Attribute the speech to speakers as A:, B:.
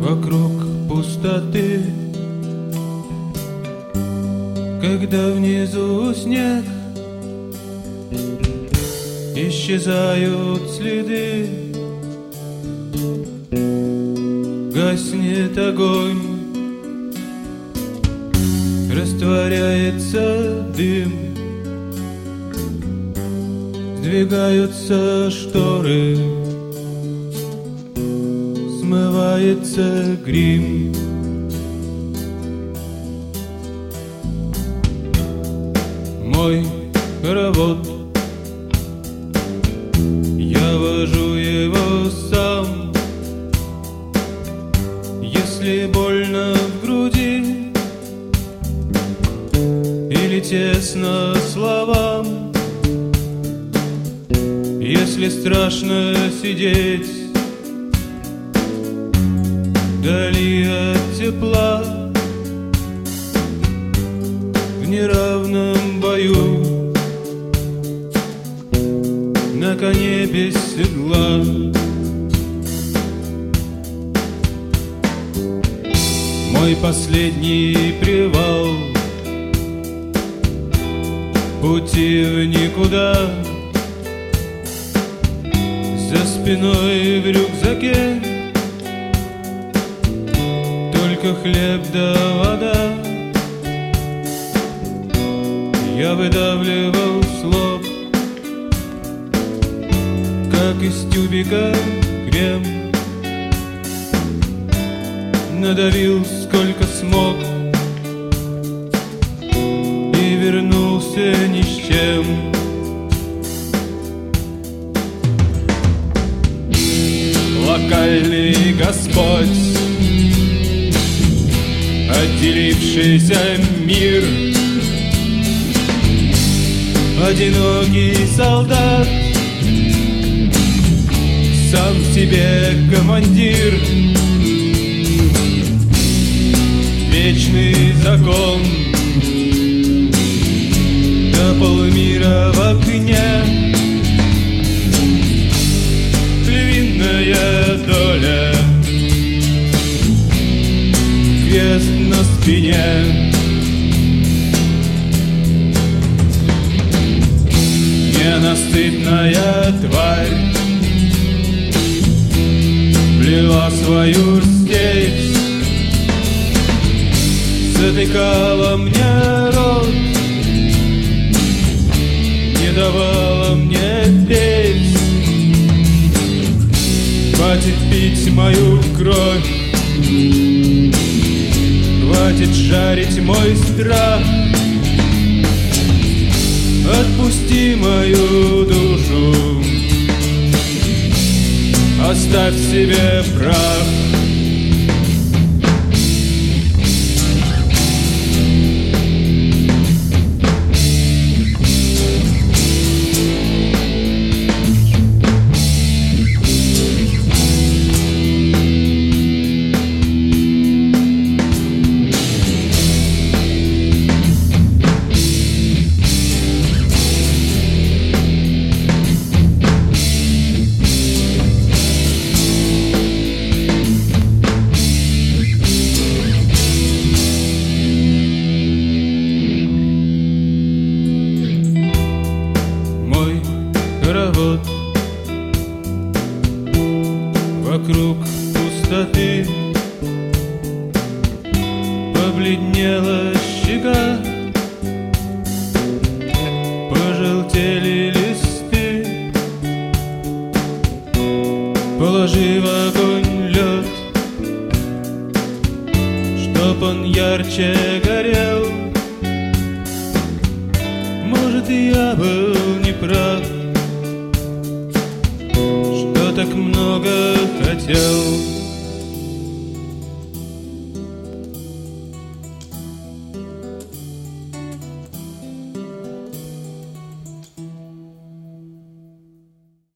A: вокруг пустоты. Когда внизу снег, исчезают следы, гаснет огонь, растворяется дым, сдвигаются шторы, смывается грим. Мой хоровод, я вожу его сам. Если больно в груди или тесно словам, если страшно сидеть вдали от тепла, в неравном бою, на коне без седла. Мой последний привал, пути в никуда, за спиной в рюкзаке только хлеб да вода. Я выдавливал слог, как из тюбика крем, надавил сколько смог и вернулся ни с чем. Локальный Господь, отделившийся мир, одинокий солдат, сам себе командир. Вечный закон, да полмира в окне, львиная доля, крест на спине. Ненасытная тварь плела свою степь, затыкала мне рот, не давала мне петь. Хватит пить мою кровь, хватит жарить мой страх. Отпусти мою душу, оставь себе прах. Хоровод, вокруг пустоты, побледнела щека, пожелтели листы. Положи в огонь лед, чтоб он ярче горел. Может, я был неправ, так много хотел.